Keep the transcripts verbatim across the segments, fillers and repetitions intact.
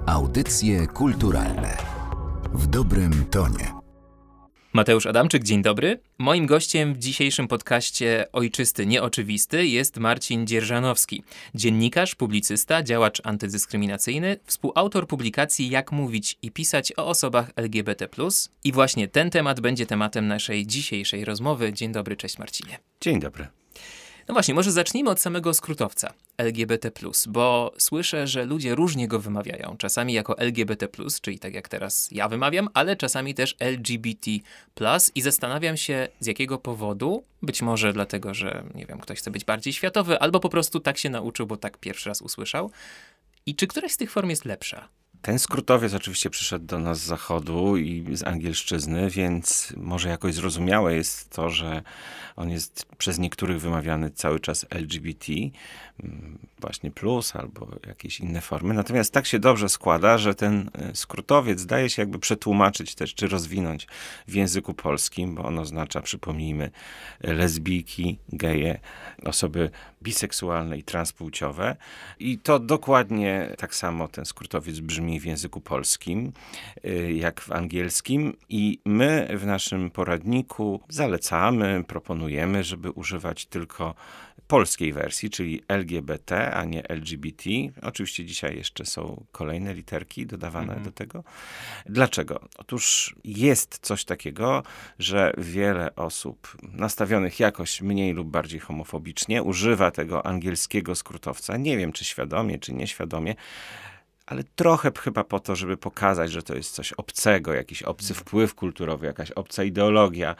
Audycje kulturalne w dobrym tonie. Mateusz Adamczyk, dzień dobry. Moim gościem w dzisiejszym podcaście Ojczysty Nieoczywisty jest Marcin Dzierżanowski. Dziennikarz, publicysta, działacz antydyskryminacyjny, współautor publikacji Jak mówić i pisać o osobach L G B T plus. I właśnie ten temat będzie tematem naszej dzisiejszej rozmowy. Dzień dobry, cześć Marcinie. Dzień dobry. No właśnie, może zacznijmy od samego skrótowca L G B T plus, bo słyszę, że ludzie różnie go wymawiają. Czasami jako L G B T plus, czyli tak jak teraz ja wymawiam, ale czasami też L G B T plus i zastanawiam się z jakiego powodu. Być może dlatego, że nie wiem, ktoś chce być bardziej światowy, albo po prostu tak się nauczył, bo tak pierwszy raz usłyszał. I czy któraś z tych form jest lepsza? Ten skrótowiec oczywiście przyszedł do nas z zachodu i z angielszczyzny, więc może jakoś zrozumiałe jest to, że on jest przez niektórych wymawiany cały czas L G B T, właśnie plus albo jakieś inne formy. Natomiast tak się dobrze składa, że ten skrótowiec daje się jakby przetłumaczyć też, czy rozwinąć w języku polskim, bo on oznacza, przypomnijmy, lesbijki, geje, osoby biseksualne i transpłciowe. I to dokładnie tak samo ten skrótowiec brzmi w języku polskim, jak w angielskim. I my w naszym poradniku zalecamy, proponujemy, żeby używać tylko polskiej wersji, czyli L G B T, a nie L G B T. Oczywiście dzisiaj jeszcze są kolejne literki dodawane mhm. do tego. Dlaczego? Otóż jest coś takiego, że wiele osób nastawionych jakoś mniej lub bardziej homofobicznie używa tego angielskiego skrótowca. Nie wiem, czy świadomie, czy nieświadomie, ale trochę chyba po to, żeby pokazać, że to jest coś obcego, jakiś obcy wpływ kulturowy, jakaś obca ideologia.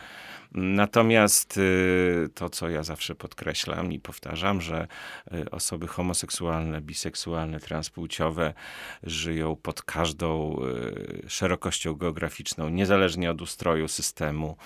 Natomiast y, to, co ja zawsze podkreślam i powtarzam, że y, osoby homoseksualne, biseksualne, transpłciowe żyją pod każdą y, szerokością geograficzną, niezależnie od ustroju systemu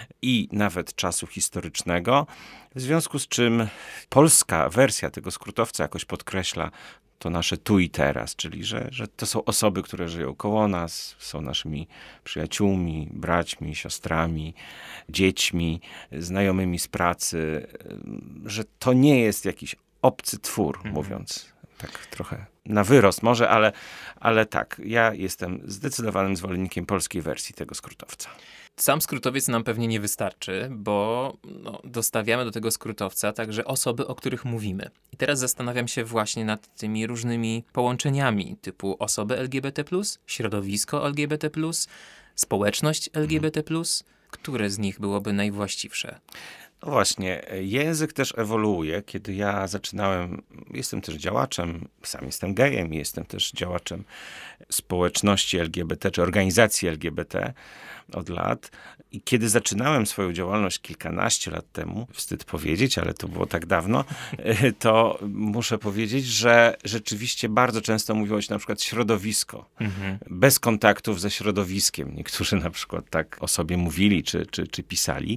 i nawet czasu historycznego. W związku z czym polska wersja tego skrótowca jakoś podkreśla to nasze tu i teraz, czyli że, że to są osoby, które żyją koło nas, są naszymi przyjaciółmi, braćmi, siostrami, dziećmi, znajomymi z pracy, że to nie jest jakiś obcy twór, mhm. mówiąc tak trochę na wyrost może, ale, ale tak, ja jestem zdecydowanym zwolennikiem polskiej wersji tego skrótowca. Sam skrótowiec nam pewnie nie wystarczy, bo no, dostawiamy do tego skrótowca także osoby, o których mówimy. I teraz zastanawiam się właśnie nad tymi różnymi połączeniami typu osoby L G B T plus, środowisko L G B T plus, społeczność L G B T plus. Które z nich byłoby najwłaściwsze? No właśnie, język też ewoluuje. Kiedy ja zaczynałem, jestem też działaczem, sam jestem gejem, jestem też działaczem społeczności L G B T, czy organizacji L G B T od lat. I kiedy zaczynałem swoją działalność kilkanaście lat temu, wstyd powiedzieć, ale to było tak dawno, to muszę powiedzieć, że rzeczywiście bardzo często mówiło się na przykład środowisko, mhm. bez kontaktów ze środowiskiem. Niektórzy na przykład tak o sobie mówili, czy, czy, czy pisali.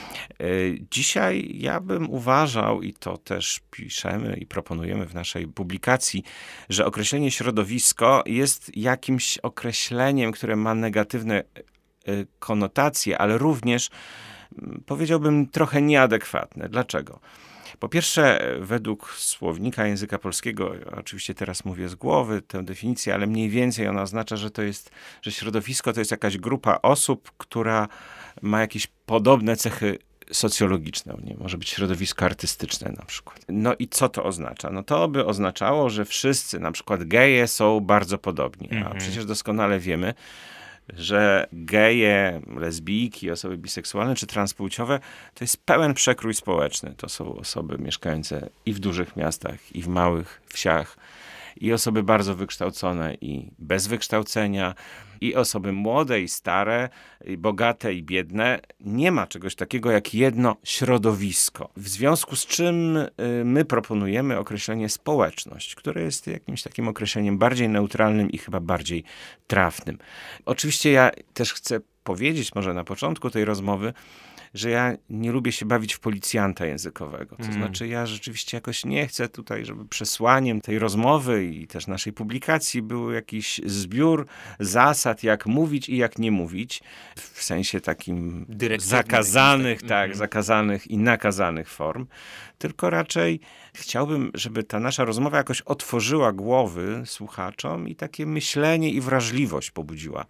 Dzisiaj ja bym uważał, i to też piszemy i proponujemy w naszej publikacji, że określenie środowisko jest jakimś określeniem, które ma negatywne konotacje, ale również powiedziałbym trochę nieadekwatne. Dlaczego? Po pierwsze, według słownika języka polskiego, oczywiście teraz mówię z głowy tę definicję, ale mniej więcej ona oznacza, że to jest, że środowisko to jest jakaś grupa osób, która ma jakieś podobne cechy socjologiczne. Nie? Może być środowisko artystyczne na przykład. No i co to oznacza? No to by oznaczało, że wszyscy, na przykład geje, są bardzo podobni. A mhm. przecież doskonale wiemy, że geje, lesbijki, osoby biseksualne czy transpłciowe to jest pełen przekrój społeczny. To są osoby mieszkające i w dużych miastach, i w małych wsiach, i osoby bardzo wykształcone i bez wykształcenia, i osoby młode i stare, i bogate i biedne. Nie ma czegoś takiego jak jedno środowisko. W związku z czym my proponujemy określenie społeczność, które jest jakimś takim określeniem bardziej neutralnym i chyba bardziej trafnym. Oczywiście ja też chcę powiedzieć może na początku tej rozmowy, że ja nie lubię się bawić w policjanta językowego. To mm. znaczy ja rzeczywiście jakoś nie chcę tutaj, żeby przesłaniem tej rozmowy i też naszej publikacji był jakiś zbiór zasad, jak mówić i jak nie mówić. W sensie takim zakazanych, tak, mm. zakazanych i nakazanych form. Tylko raczej chciałbym, żeby ta nasza rozmowa jakoś otworzyła głowy słuchaczom i takie myślenie i wrażliwość pobudziła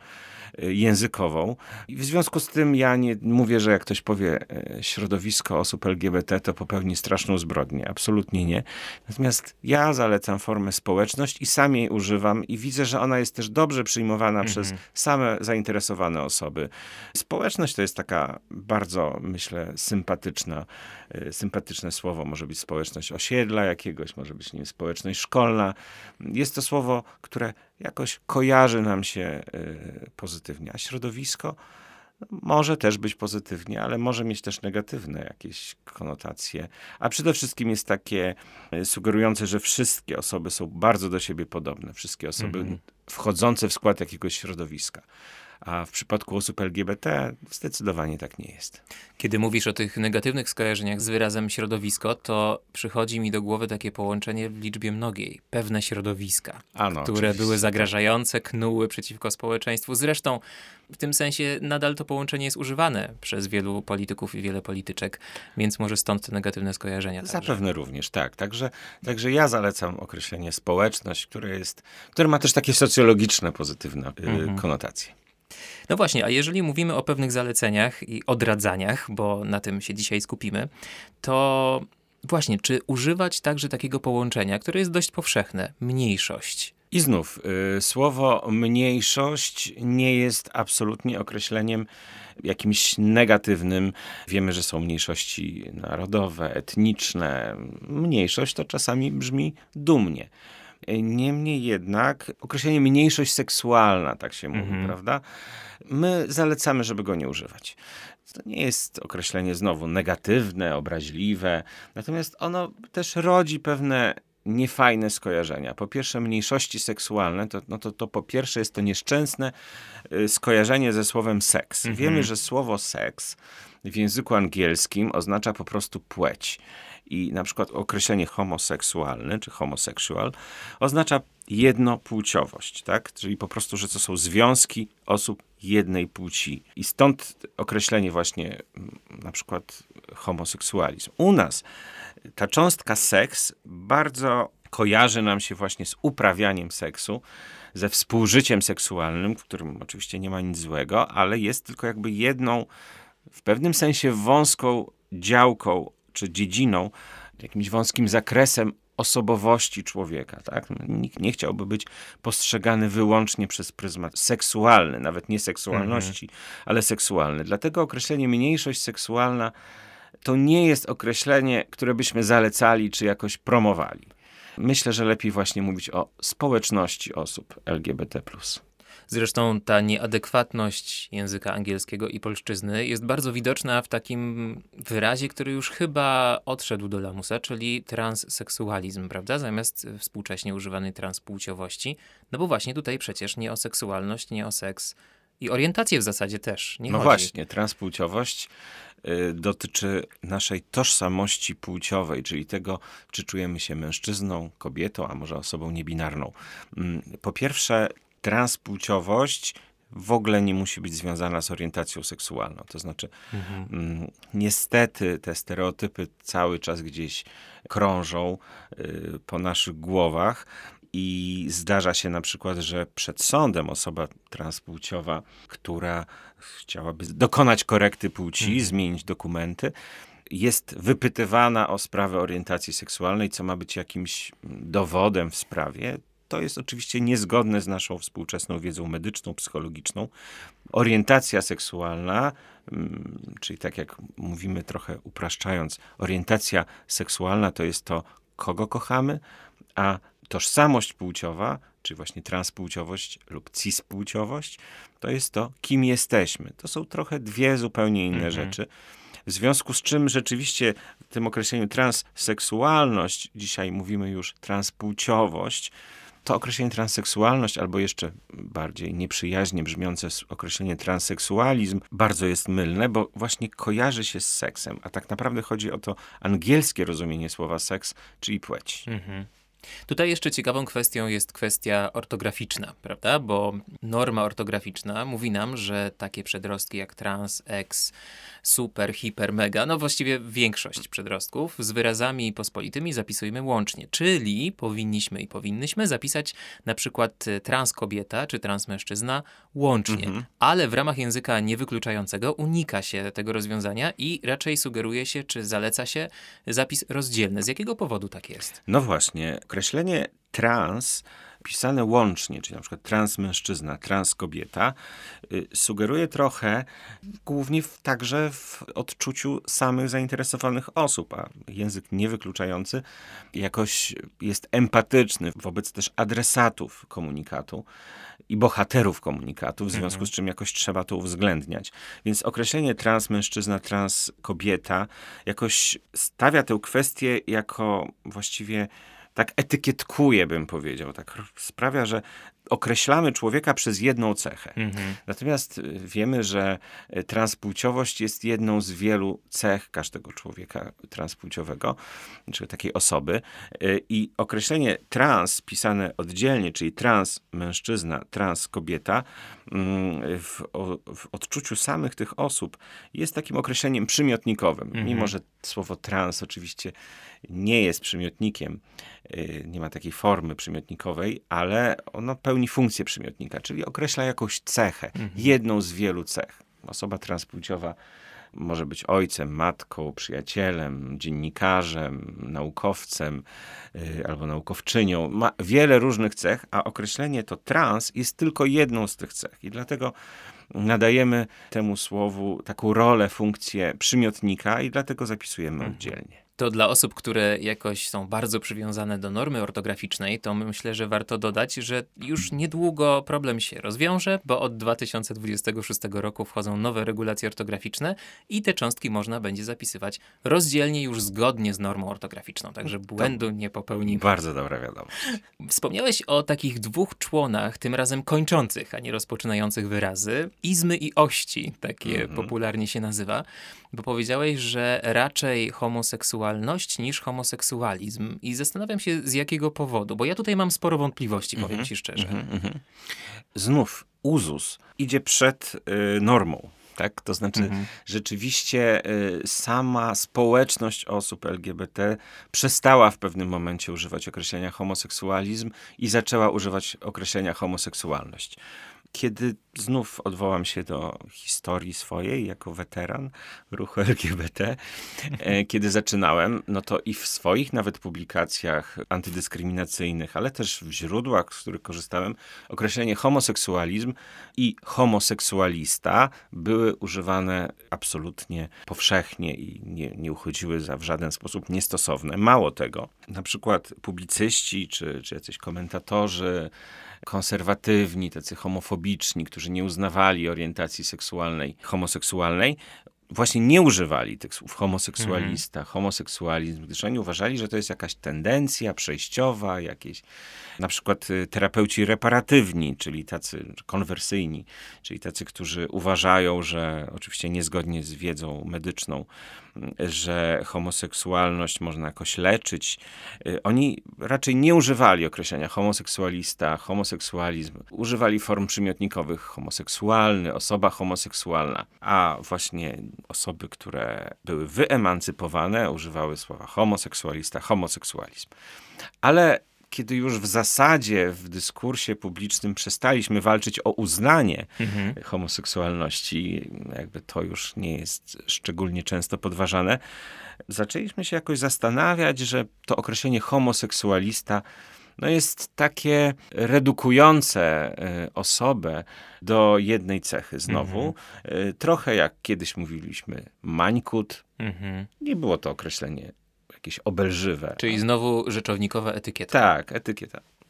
językową. I w związku z tym ja nie mówię, że jak ktoś powie środowisko osób L G B T, to popełni straszną zbrodnię. Absolutnie nie. Natomiast ja zalecam formę społeczność i sam jej używam i widzę, że ona jest też dobrze przyjmowana mhm. przez same zainteresowane osoby. Społeczność to jest taka bardzo, myślę, sympatyczna, sympatyczne słowo. Może być społeczność osiedla jakiegoś, może być, nie wiem, społeczność szkolna. Jest to słowo, które jakoś kojarzy nam się y, pozytywnie. A środowisko może też być pozytywnie, ale może mieć też negatywne jakieś konotacje. A przede wszystkim jest takie y, sugerujące, że wszystkie osoby są bardzo do siebie podobne. Wszystkie osoby mm-hmm. wchodzące w skład jakiegoś środowiska. A w przypadku osób L G B T zdecydowanie tak nie jest. Kiedy mówisz o tych negatywnych skojarzeniach z wyrazem środowisko, to przychodzi mi do głowy takie połączenie w liczbie mnogiej. Pewne środowiska, ano, które oczywiście. były zagrażające, knuły przeciwko społeczeństwu. Zresztą w tym sensie nadal to połączenie jest używane przez wielu polityków i wiele polityczek, więc może stąd te negatywne skojarzenia. Zapewne także. również, tak. Także, także ja zalecam określenie społeczność, które jest, które ma też takie socjologiczne, pozytywne mhm. konotacje. No właśnie, a jeżeli mówimy o pewnych zaleceniach i odradzaniach, bo na tym się dzisiaj skupimy, to właśnie, czy używać także takiego połączenia, które jest dość powszechne, mniejszość? I znów, y, słowo mniejszość nie jest absolutnie określeniem jakimś negatywnym. Wiemy, że są mniejszości narodowe, etniczne. Mniejszość to czasami brzmi dumnie. Niemniej jednak określenie mniejszość seksualna, tak się mówi, mm-hmm. prawda? My zalecamy, żeby go nie używać. To nie jest określenie znowu negatywne, obraźliwe, natomiast ono też rodzi pewne niefajne skojarzenia. Po pierwsze, mniejszości seksualne, to, no to, to po pierwsze jest to nieszczęsne y, skojarzenie ze słowem seks. Mm-hmm. Wiemy, że słowo seks w języku angielskim oznacza po prostu płeć. I na przykład określenie homoseksualny, czy homosexual, oznacza jednopłciowość, tak? Czyli po prostu, że to są związki osób jednej płci. I stąd określenie właśnie na przykład homoseksualizm. U nas ta cząstka seks bardzo kojarzy nam się właśnie z uprawianiem seksu, ze współżyciem seksualnym, w którym oczywiście nie ma nic złego, ale jest tylko jakby jedną, w pewnym sensie wąską działką czy dziedziną, jakimś wąskim zakresem osobowości człowieka. Tak? Nikt nie chciałby być postrzegany wyłącznie przez pryzmat seksualny, nawet nie seksualności, mhm. ale seksualny. Dlatego określenie mniejszość seksualna to nie jest określenie, które byśmy zalecali czy jakoś promowali. Myślę, że lepiej właśnie mówić o społeczności osób L G B T plus. Zresztą ta nieadekwatność języka angielskiego i polszczyzny jest bardzo widoczna w takim wyrazie, który już chyba odszedł do lamusa, czyli transseksualizm, prawda? Zamiast współcześnie używanej transpłciowości. No bo właśnie tutaj przecież nie o seksualność, nie o seks i orientację w zasadzie też nie no chodzi. Właśnie, transpłciowość y, dotyczy naszej tożsamości płciowej, czyli tego, czy czujemy się mężczyzną, kobietą, a może osobą niebinarną. Y, po pierwsze, transpłciowość w ogóle nie musi być związana z orientacją seksualną. To znaczy, mhm. m, niestety te stereotypy cały czas gdzieś krążą y, po naszych głowach i zdarza się na przykład, że przed sądem osoba transpłciowa, która chciałaby dokonać korekty płci, mhm. zmienić dokumenty, jest wypytywana o sprawę orientacji seksualnej, co ma być jakimś dowodem w sprawie. To jest oczywiście niezgodne z naszą współczesną wiedzą medyczną, psychologiczną. Orientacja seksualna, czyli tak jak mówimy trochę upraszczając, orientacja seksualna to jest to, kogo kochamy, a tożsamość płciowa, czyli właśnie transpłciowość lub cispłciowość, to jest to, kim jesteśmy. To są trochę dwie zupełnie inne mhm. rzeczy. W związku z czym rzeczywiście w tym określeniu transseksualność, dzisiaj mówimy już transpłciowość, to określenie transseksualność, albo jeszcze bardziej nieprzyjaźnie brzmiące określenie transseksualizm, bardzo jest mylne, bo właśnie kojarzy się z seksem, a tak naprawdę chodzi o to angielskie rozumienie słowa seks, czyli płeć. Mhm. Tutaj jeszcze ciekawą kwestią jest kwestia ortograficzna, prawda? Bo norma ortograficzna mówi nam, że takie przedrostki jak trans, ex, super, hiper, mega, no właściwie większość przedrostków z wyrazami pospolitymi zapisujemy łącznie, czyli powinniśmy i powinnyśmy zapisać na przykład trans kobieta czy trans mężczyzna łącznie, mhm. ale w ramach języka niewykluczającego unika się tego rozwiązania i raczej sugeruje się, czy zaleca się zapis rozdzielny. Z jakiego powodu tak jest? No właśnie, określenie trans pisane łącznie, czyli na przykład trans mężczyzna, trans kobieta, y, sugeruje trochę, głównie w, także w odczuciu samych zainteresowanych osób, a język niewykluczający jakoś jest empatyczny wobec też adresatów komunikatu i bohaterów komunikatu, w związku mhm. z czym jakoś trzeba to uwzględniać. Więc określenie trans mężczyzna, trans kobieta jakoś stawia tę kwestię jako właściwie tak etykietkuje, bym powiedział, tak sprawia, że określamy człowieka przez jedną cechę. Mhm. Natomiast wiemy, że transpłciowość jest jedną z wielu cech każdego człowieka transpłciowego, czy takiej osoby. I określenie trans pisane oddzielnie, czyli trans mężczyzna, trans kobieta, w, w odczuciu samych tych osób jest takim określeniem przymiotnikowym. Mhm. Mimo że słowo trans oczywiście nie jest przymiotnikiem, nie ma takiej formy przymiotnikowej, ale ono pełni funkcję przymiotnika, czyli określa jakąś cechę, mhm. jedną z wielu cech. Osoba transpłciowa może być ojcem, matką, przyjacielem, dziennikarzem, naukowcem yy, albo naukowczynią. Ma wiele różnych cech, a określenie to trans jest tylko jedną z tych cech. I dlatego nadajemy temu słowu taką rolę, funkcję przymiotnika i dlatego zapisujemy mhm. oddzielnie. To dla osób, które jakoś są bardzo przywiązane do normy ortograficznej, to myślę, że warto dodać, że już niedługo problem się rozwiąże, bo od dwa tysiące dwudziestego szóstego roku wchodzą nowe regulacje ortograficzne i te cząstki można będzie zapisywać rozdzielnie już zgodnie z normą ortograficzną, także błędu nie popełnimy. Bardzo dobra wiadomość. Wspomniałeś o takich dwóch członach, tym razem kończących, a nie rozpoczynających wyrazy. Izmy i ości, takie mm-hmm. popularnie się nazywa, bo powiedziałeś, że raczej homoseksualność niż homoseksualizm. I zastanawiam się, z jakiego powodu, bo ja tutaj mam sporo wątpliwości, powiem mm-hmm. ci szczerze. Mm-hmm. Znów uzus idzie przed y, normą. Tak? To znaczy, mhm. rzeczywiście y, sama społeczność osób L G B T przestała w pewnym momencie używać określenia homoseksualizm i zaczęła używać określenia homoseksualność. Kiedy znów odwołam się do historii swojej jako weteran ruchu L G B T, e, kiedy zaczynałem, no to i w swoich nawet publikacjach antydyskryminacyjnych, ale też w źródłach, z których korzystałem, określenie homoseksualizm i homoseksualista były używane absolutnie powszechnie i nie, nie uchodziły za w żaden sposób niestosowne. Mało tego, na przykład publicyści czy, czy jacyś komentatorzy konserwatywni, tacy homofobiczni, którzy nie uznawali orientacji seksualnej, homoseksualnej, właśnie nie używali tych słów homoseksualista, mm. homoseksualizm, gdyż oni uważali, że to jest jakaś tendencja przejściowa, jakieś na przykład terapeuci reparatywni, czyli tacy konwersyjni, czyli tacy, którzy uważają, że oczywiście niezgodnie z wiedzą medyczną, że homoseksualność można jakoś leczyć. Oni raczej nie używali określenia homoseksualista, homoseksualizm. Używali form przymiotnikowych homoseksualny, osoba homoseksualna, a właśnie osoby, które były wyemancypowane, używały słowa homoseksualista, homoseksualizm. Ale kiedy już w zasadzie w dyskursie publicznym przestaliśmy walczyć o uznanie mhm. homoseksualności, jakby to już nie jest szczególnie często podważane, zaczęliśmy się jakoś zastanawiać, że to określenie homoseksualista no jest takie redukujące y, osobę do jednej cechy znowu. Mhm. Y, trochę jak kiedyś mówiliśmy mańkut. Mhm. Nie było to określenie jakieś obelżywe. Czyli znowu rzeczownikowa etykieta. Tak, etykieta. No,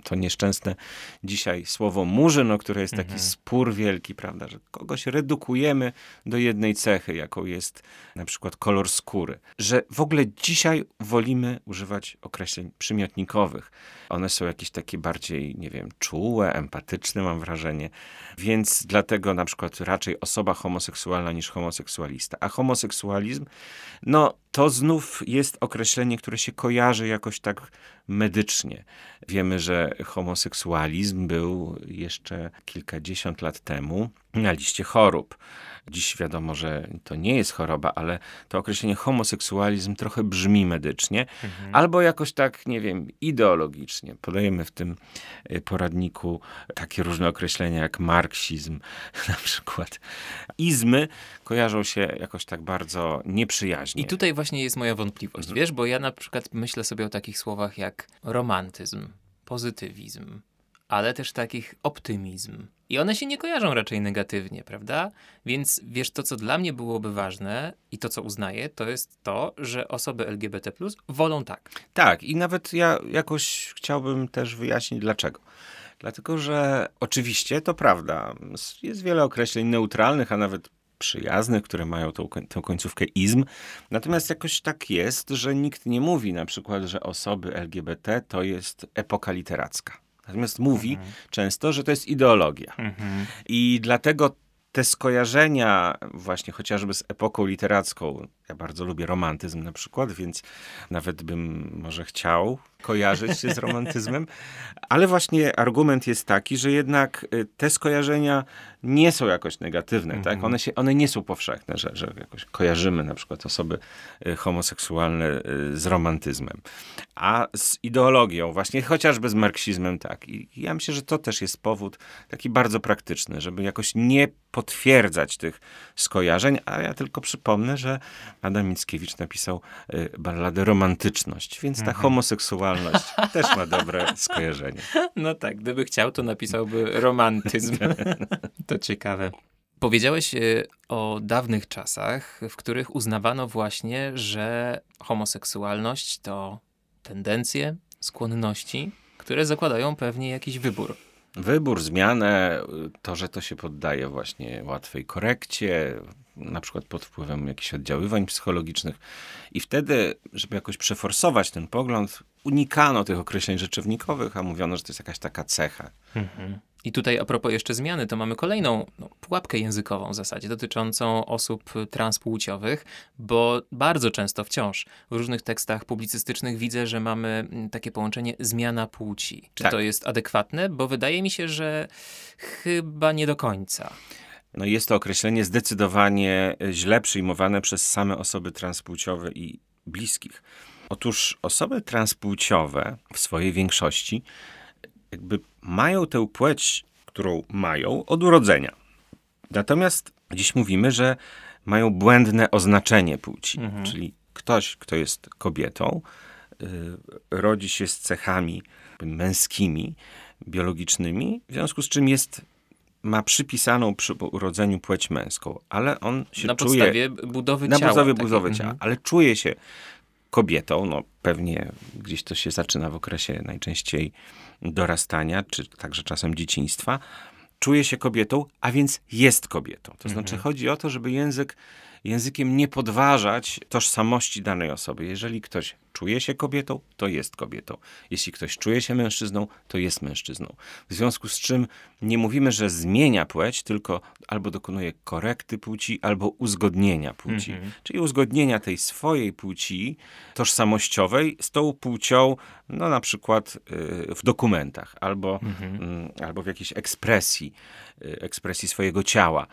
to nieszczęsne dzisiaj słowo murzyn, o które jest taki Mhm. spór wielki, prawda, że kogoś redukujemy do jednej cechy, jaką jest na przykład kolor skóry. Że w ogóle dzisiaj wolimy używać określeń przymiotnikowych. One są jakieś takie bardziej, nie wiem, czułe, empatyczne, mam wrażenie. Więc dlatego na przykład raczej osoba homoseksualna niż homoseksualista. A homoseksualizm, no to znów jest określenie, które się kojarzy jakoś tak medycznie. Wiemy, że homoseksualizm był jeszcze kilkadziesiąt lat temu na liście chorób. Dziś wiadomo, że to nie jest choroba, ale to określenie homoseksualizm trochę brzmi medycznie, Mhm. albo jakoś tak, nie wiem, ideologicznie. Podajemy w tym y, poradniku takie różne określenia jak marksizm na przykład. Izmy kojarzą się jakoś tak bardzo nieprzyjaźnie. I tutaj właśnie jest moja wątpliwość, Mhm. wiesz, bo ja na przykład myślę sobie o takich słowach jak romantyzm, pozytywizm, ale też takich optymizm. I one się nie kojarzą raczej negatywnie, prawda? Więc wiesz, to co dla mnie byłoby ważne i to co uznaję, to jest to, że osoby L G B T plus wolą tak. Tak, i nawet ja jakoś chciałbym też wyjaśnić dlaczego. Dlatego, że oczywiście to prawda, jest wiele określeń neutralnych, a nawet przyjaznych, które mają tą, koń- tę końcówkę izm. Natomiast jakoś tak jest, że nikt nie mówi na przykład, że osoby L G B T to jest epoka literacka. Natomiast mówi często, że to jest ideologia. I dlatego te skojarzenia właśnie chociażby z epoką literacką, ja bardzo lubię romantyzm na przykład, więc nawet bym może chciał kojarzyć się z romantyzmem, ale właśnie argument jest taki, że jednak y, te skojarzenia nie są jakoś negatywne, Mhm. tak? One, się, one nie są powszechne, że, że jakoś kojarzymy na przykład osoby y, homoseksualne y, z romantyzmem, a z ideologią, właśnie chociażby z marksizmem, tak. I ja myślę, że to też jest powód taki bardzo praktyczny, żeby jakoś nie potwierdzać tych skojarzeń, a ja tylko przypomnę, że Adam Mickiewicz napisał y, balladę Romantyczność, więc ta Mhm. homoseksualność też ma dobre skojarzenie. No tak, gdyby chciał, to napisałby romantyzm. To ciekawe. Powiedziałeś y, o dawnych czasach, w których uznawano właśnie, że homoseksualność to tendencje, skłonności, które zakładają pewnie jakiś wybór. Wybór, zmianę, to, że to się poddaje właśnie łatwej korekcie, na przykład pod wpływem jakichś oddziaływań psychologicznych. I wtedy, żeby jakoś przeforsować ten pogląd, unikano tych określeń rzeczownikowych, a mówiono, że to jest jakaś taka cecha. I tutaj a propos jeszcze zmiany, to mamy kolejną no, pułapkę językową w zasadzie dotyczącą osób transpłciowych, bo bardzo często wciąż w różnych tekstach publicystycznych widzę, że mamy mm, takie połączenie zmiana płci. Czy Tak. to jest adekwatne? Bo wydaje mi się, że chyba nie do końca. No jest to określenie zdecydowanie źle przyjmowane przez same osoby transpłciowe i bliskich. Otóż osoby transpłciowe w swojej większości jakby mają tę płeć, którą mają od urodzenia. Natomiast dziś mówimy, że mają błędne oznaczenie płci. Mhm. Czyli ktoś, kto jest kobietą, y, rodzi się z cechami męskimi, biologicznymi, w związku z czym jest, ma przypisaną przy urodzeniu płeć męską, ale on się Na czuje... podstawie budowy Na ciała. podstawie takiej. budowy Mhm. ciała, ale czuje się kobietą, no pewnie gdzieś to się zaczyna w okresie najczęściej dorastania, czy także czasem dzieciństwa, czuje się kobietą, a więc jest kobietą. To znaczy chodzi o to, żeby język, językiem nie podważać tożsamości danej osoby. Jeżeli ktoś czuje się kobietą, to jest kobietą. Jeśli ktoś czuje się mężczyzną, to jest mężczyzną. W związku z czym nie mówimy, że zmienia płeć, tylko albo dokonuje korekty płci, albo uzgodnienia płci. Mhm. Czyli uzgodnienia tej swojej płci tożsamościowej z tą płcią, no na przykład y, w dokumentach, albo, y, albo w jakiejś ekspresji, y, ekspresji swojego ciała.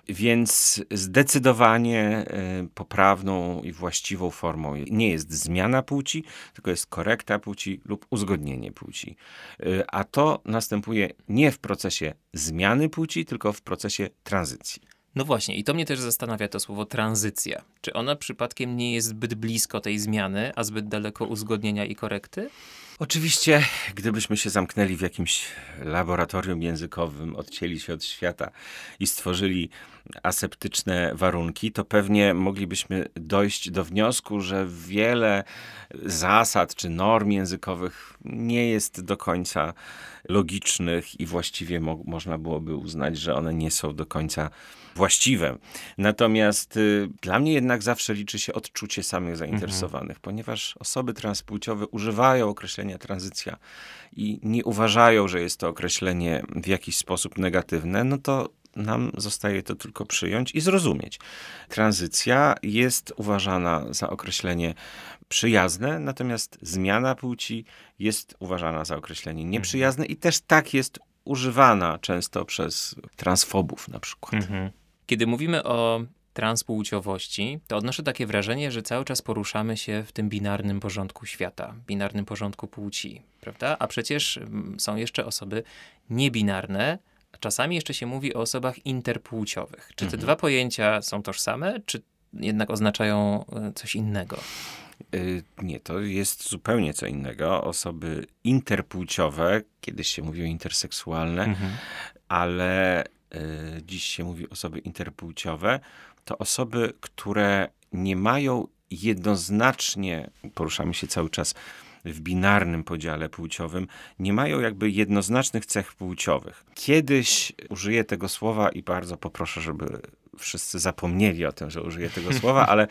Więc zdecydowanie y, poprawną i właściwą formą nie jest zmiana płci, tylko jest korekta płci lub uzgodnienie płci. Y, a to następuje nie w procesie zmiany płci, tylko w procesie tranzycji. No właśnie, i to mnie też zastanawia to słowo tranzycja. Czy ona przypadkiem nie jest zbyt blisko tej zmiany, a zbyt daleko uzgodnienia i korekty? Oczywiście, gdybyśmy się zamknęli w jakimś laboratorium językowym, odcięli się od świata i stworzyli aseptyczne warunki, to pewnie moglibyśmy dojść do wniosku, że wiele zasad czy norm językowych nie jest do końca logicznych i właściwie mo- można byłoby uznać, że one nie są do końca właściwe. Natomiast y, dla mnie jednak zawsze liczy się odczucie samych zainteresowanych, mhm. ponieważ osoby transpłciowe używają określenia tranzycja i nie uważają, że jest to określenie w jakiś sposób negatywne, no to nam zostaje to tylko przyjąć i zrozumieć. Tranzycja jest uważana za określenie przyjazne, natomiast zmiana płci jest uważana za określenie nieprzyjazne i też tak jest używana często przez transfobów na przykład. Mhm. Kiedy mówimy o transpłciowości, to odnoszę takie wrażenie, że cały czas poruszamy się w tym binarnym porządku świata, binarnym porządku płci, prawda? A przecież są jeszcze osoby niebinarne, a czasami jeszcze się mówi o osobach interpłciowych. Czy te mhm. dwa pojęcia są tożsame, czy jednak oznaczają coś innego? Yy, nie, to jest zupełnie co innego. Osoby interpłciowe, kiedyś się mówiło interseksualne, mhm. ale yy, dziś się mówi osoby interpłciowe, to osoby, które nie mają jednoznacznie, poruszamy się cały czas w binarnym podziale płciowym, nie mają jakby jednoznacznych cech płciowych. Kiedyś użyję tego słowa i bardzo poproszę, żeby wszyscy zapomnieli o tym, że użyję tego słowa, ale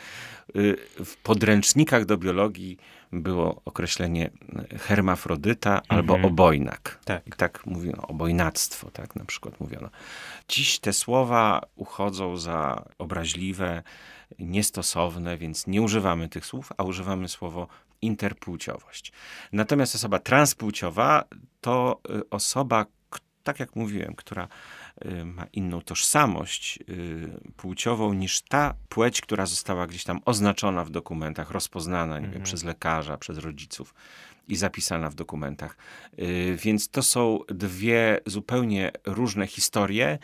w podręcznikach do biologii było określenie hermafrodyta mhm. albo obojnak. Tak. I tak mówiono, obojnactwo, tak na przykład mówiono. Dziś te słowa uchodzą za obraźliwe, niestosowne, więc nie używamy tych słów, a używamy słowo interpłciowość. Natomiast osoba transpłciowa to osoba, tak jak mówiłem, która ma inną tożsamość płciową niż ta płeć, która została gdzieś tam oznaczona w dokumentach, rozpoznana nie mhm. wiem, przez lekarza, przez rodziców i zapisana w dokumentach. Więc to są dwie zupełnie różne historie,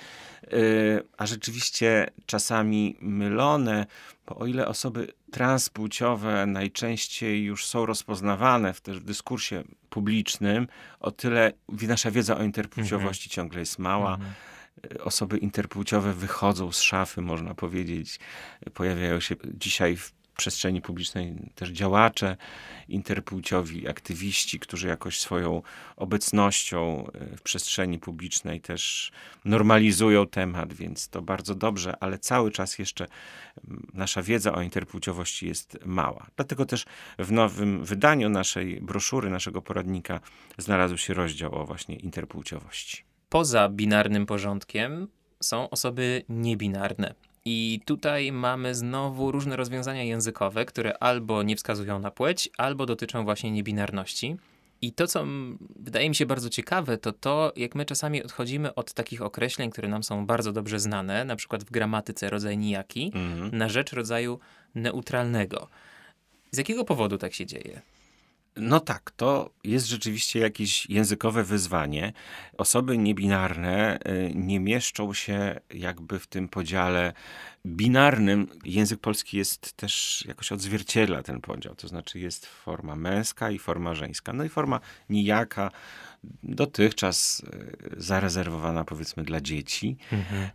a rzeczywiście czasami mylone, bo o ile osoby transpłciowe najczęściej już są rozpoznawane w też w dyskursie publicznym, o tyle nasza wiedza o interpłciowości mhm. ciągle jest mała. Mhm. Osoby interpłciowe wychodzą z szafy, można powiedzieć. Pojawiają się dzisiaj w przestrzeni publicznej też działacze interpłciowi, aktywiści, którzy jakoś swoją obecnością w przestrzeni publicznej też normalizują temat, więc to bardzo dobrze, ale cały czas jeszcze nasza wiedza o interpłciowości jest mała. Dlatego też w nowym wydaniu naszej broszury, naszego poradnika znalazł się rozdział o właśnie interpłciowości. Poza binarnym porządkiem są osoby niebinarne. I tutaj mamy znowu różne rozwiązania językowe, które albo nie wskazują na płeć, albo dotyczą właśnie niebinarności. I to, co wydaje mi się bardzo ciekawe, to to, jak my czasami odchodzimy od takich określeń, które nam są bardzo dobrze znane, na przykład w gramatyce rodzaj nijaki, mm-hmm. na rzecz rodzaju neutralnego. Z jakiego powodu tak się dzieje? No tak, to jest rzeczywiście jakieś językowe wyzwanie. Osoby niebinarne nie mieszczą się jakby w tym podziale binarnym. Język polski jest też jakoś odzwierciedla ten podział, to znaczy jest forma męska i forma żeńska. No i forma nijaka, dotychczas zarezerwowana powiedzmy dla dzieci. Mhm.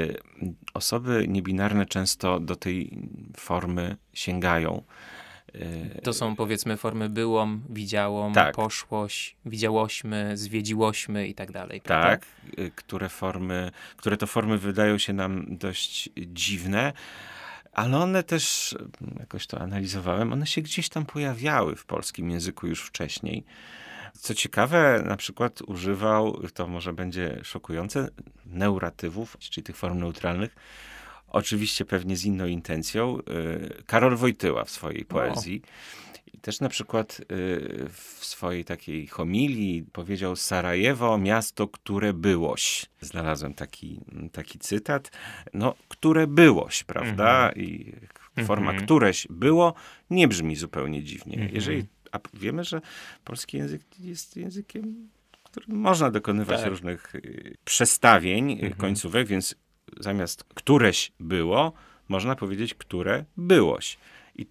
Osoby niebinarne często do tej formy sięgają. To są powiedzmy formy byłom, widziałom, tak. poszłoś, widziałośmy, zwiedziłośmy i tak dalej. Prawda? Tak, które formy, które to formy wydają się nam dość dziwne, ale one też, jakoś to analizowałem, one się gdzieś tam pojawiały w polskim języku już wcześniej. Co ciekawe, na przykład używał, to może będzie szokujące, neuratywów, czyli tych form neutralnych, oczywiście pewnie z inną intencją, Karol Wojtyła w swojej poezji. I też na przykład w swojej takiej homilii powiedział: Sarajewo, miasto, które byłoś. Znalazłem taki, taki cytat. No, które byłoś, prawda? Mm-hmm. I forma mm-hmm. któreś było nie brzmi zupełnie dziwnie. Mm-hmm. Jeżeli, a wiemy, że polski język jest językiem, którym można dokonywać tak. różnych przestawień mm-hmm. końcówek, więc zamiast któreś było, można powiedzieć, które byłoś. I to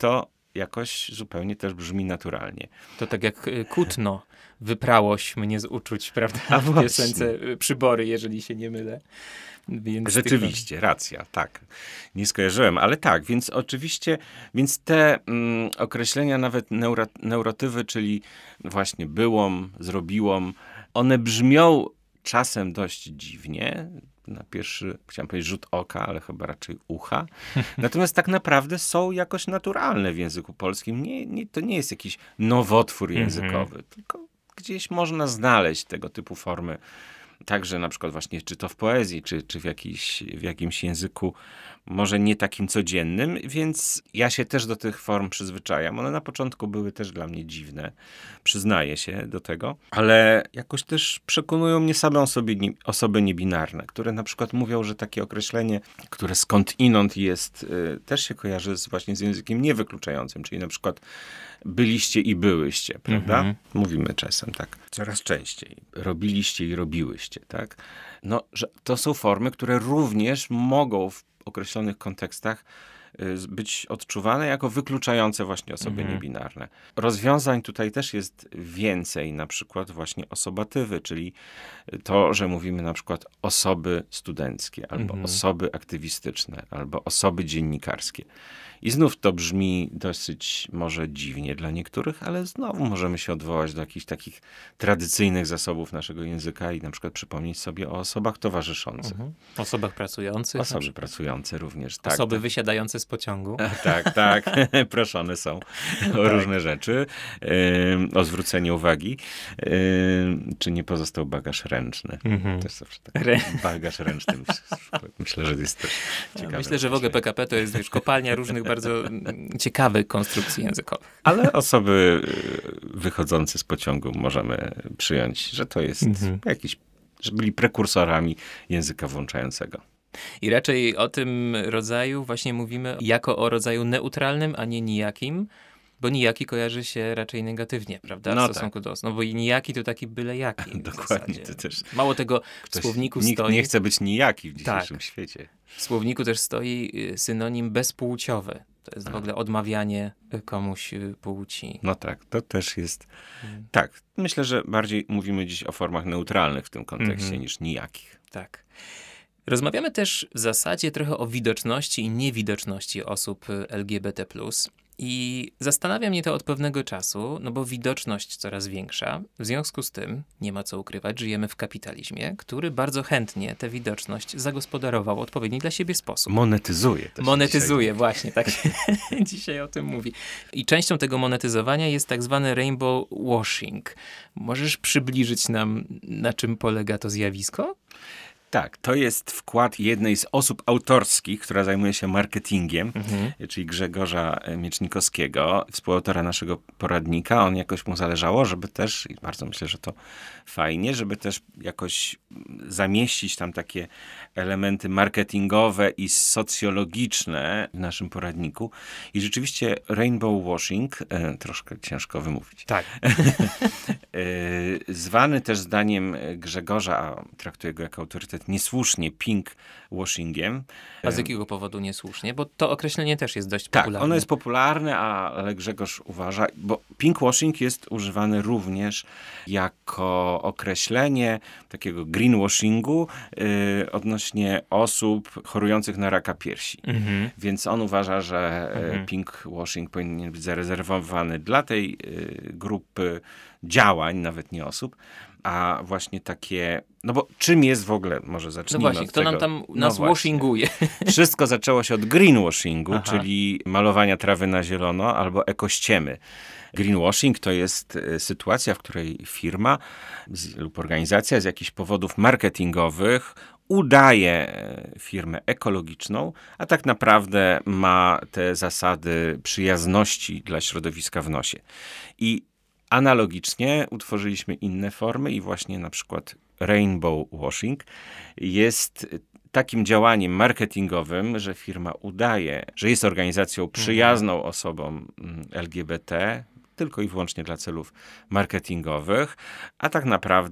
jakoś zupełnie też brzmi naturalnie. To tak jak y, kutno, wyprałoś mnie z uczuć, prawda? A w właśnie. piosence y, Przybory, jeżeli się nie mylę. Więc Rzeczywiście, tych... racja, tak. Nie skojarzyłem, ale tak, więc oczywiście, więc te mm, określenia, nawet neuro, neurotywy, czyli właśnie byłom, zrobiłom, one brzmią czasem dość dziwnie, na pierwszy, chciałem powiedzieć rzut oka, ale chyba raczej ucha. Natomiast tak naprawdę są jakoś naturalne w języku polskim. Nie, nie, to nie jest jakiś nowotwór językowy, mm-hmm. tylko gdzieś można znaleźć tego typu formy. Także na przykład właśnie, czy to w poezji, czy, czy w, jakiś, w jakimś języku, może nie takim codziennym, więc ja się też do tych form przyzwyczajam. One na początku były też dla mnie dziwne, przyznaję się do tego, ale jakoś też przekonują mnie same osoby, nie, osoby niebinarne, które na przykład mówią, że takie określenie, które skądinąd jest, y, też się kojarzy z, właśnie z językiem niewykluczającym, czyli na przykład byliście i byłyście, prawda? Mhm. Mówimy czasem tak, coraz częściej. Robiliście i robiłyście, tak? No, że to są formy, które również mogą w określonych kontekstach być odczuwane jako wykluczające właśnie osoby mhm. niebinarne. Rozwiązań tutaj też jest więcej, na przykład właśnie osobatywy, czyli to, że mówimy na przykład osoby studenckie, albo mhm. osoby aktywistyczne, albo osoby dziennikarskie. I znów to brzmi dosyć może dziwnie dla niektórych, ale znowu możemy się odwołać do jakichś takich tradycyjnych zasobów naszego języka i na przykład przypomnieć sobie o osobach towarzyszących. Mhm. Osobach pracujących. Osoby pracujące również. Tak, Osoby tak. wysiadające z pociągu. Tak, tak. Proszone są o tak. różne rzeczy. Yy, o zwrócenie uwagi. Yy, czy nie pozostał bagaż ręczny. Mhm. To jest zawsze tak. Re... Bagaż ręczny. Myślę, że jest też ciekawe. Myślę, że w ogóle P K P to jest już kopalnia różnych bardzo ciekawych konstrukcji językowych. Ale osoby wychodzące z pociągu możemy przyjąć, że to jest mhm. jakiś, że byli prekursorami języka włączającego. I raczej o tym rodzaju właśnie mówimy jako o rodzaju neutralnym, a nie nijakim, bo nijaki kojarzy się raczej negatywnie, prawda? No w stosunku tak. do os. No bo i nijaki to taki byle jaki. Dokładnie. To też mało tego, w ktoś, słowniku nikt stoi... nie chce być nijaki w dzisiejszym tak. świecie. W słowniku też stoi synonim bezpłciowy. To jest w ogóle odmawianie komuś płci. No tak, to też jest... Hmm. Tak, myślę, że bardziej mówimy dziś o formach neutralnych w tym kontekście mm-hmm. niż nijakich. Tak. Rozmawiamy też w zasadzie trochę o widoczności i niewidoczności osób L G B T plus. I zastanawia mnie to od pewnego czasu, no bo widoczność coraz większa. W związku z tym, nie ma co ukrywać, żyjemy w kapitalizmie, który bardzo chętnie tę widoczność zagospodarował w odpowiedni dla siebie sposób. Monetyzuje. To Monetyzuje, dzisiaj... właśnie, tak się dzisiaj o tym mówi. I częścią tego monetyzowania jest tak zwany rainbow washing. Możesz przybliżyć nam, na czym polega to zjawisko? Tak, to jest wkład jednej z osób autorskich, która zajmuje się marketingiem, mhm. czyli Grzegorza Miecznikowskiego, współautora naszego poradnika. On jakoś mu zależało, żeby też, i bardzo myślę, że to fajnie, żeby też jakoś zamieścić tam takie elementy marketingowe i socjologiczne w naszym poradniku. I rzeczywiście rainbow washing, e, troszkę ciężko wymówić. Tak. e, zwany też zdaniem Grzegorza, a traktuję go jako autorytet, niesłusznie pink washingiem. A z jakiego powodu niesłusznie? Bo to określenie też jest dość tak, popularne. Tak, ono jest popularne, ale Grzegorz uważa, bo pink washing jest używany również jako określenie takiego greenwashingu yy, odnośnie osób chorujących na raka piersi. Mhm. Więc on uważa, że mhm. pink washing powinien być zarezerwowany dla tej yy, grupy działań, nawet nie osób, a właśnie takie, no bo czym jest w ogóle, może zacznijmy No właśnie, od kto tego. nam tam no nas właśnie. washinguje? Wszystko zaczęło się od greenwashingu, Aha. czyli malowania trawy na zielono albo ekościemy. Greenwashing to jest sytuacja, w której firma z, lub organizacja z jakichś powodów marketingowych udaje firmę ekologiczną, a tak naprawdę ma te zasady przyjazności dla środowiska w nosie. I analogicznie utworzyliśmy inne formy i właśnie na przykład rainbow washing jest takim działaniem marketingowym, że firma udaje, że jest organizacją przyjazną mhm. osobom L G B T, tylko i wyłącznie dla celów marketingowych, a tak naprawdę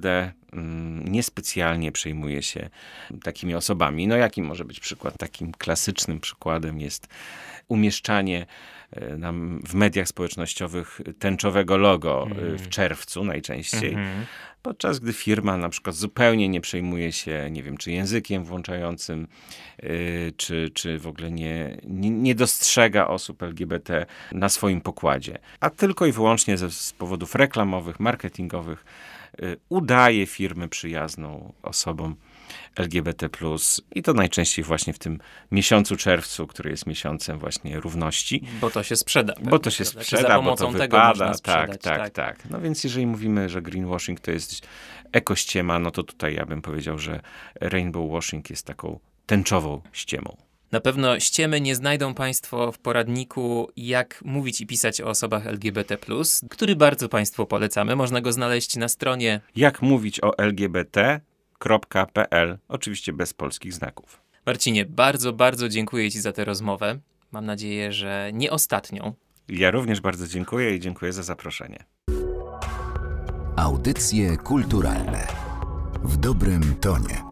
mm, niespecjalnie przejmuje się takimi osobami. No jaki może być przykład? Takim klasycznym przykładem jest umieszczanie nam w mediach społecznościowych tęczowego logo mm. w czerwcu najczęściej, mm-hmm. podczas gdy firma na przykład zupełnie nie przejmuje się, nie wiem, czy językiem włączającym, yy, czy, czy w ogóle nie, nie, nie dostrzega osób L G B T na swoim pokładzie, a tylko i wyłącznie ze, z powodów reklamowych, marketingowych yy, udaje firmę przyjazną osobom L G B T plus i to najczęściej właśnie w tym miesiącu czerwcu, który jest miesiącem właśnie równości. Bo to się sprzeda. Bo to się prawda? sprzeda, bo to wypada. Tak, tak, tak, tak. No więc jeżeli mówimy, że greenwashing to jest ekościema, no to tutaj ja bym powiedział, że rainbow washing jest taką tęczową ściemą. Na pewno ściemy nie znajdą Państwo w poradniku Jak mówić i pisać o osobach L G B T plus, który bardzo Państwu polecamy. Można go znaleźć na stronie Jak mówić o L G B T kropka p l, oczywiście bez polskich znaków. Marcinie, bardzo, bardzo dziękuję Ci za tę rozmowę. Mam nadzieję, że nie ostatnią. Ja również bardzo dziękuję i dziękuję za zaproszenie. Audycje kulturalne w dobrym tonie.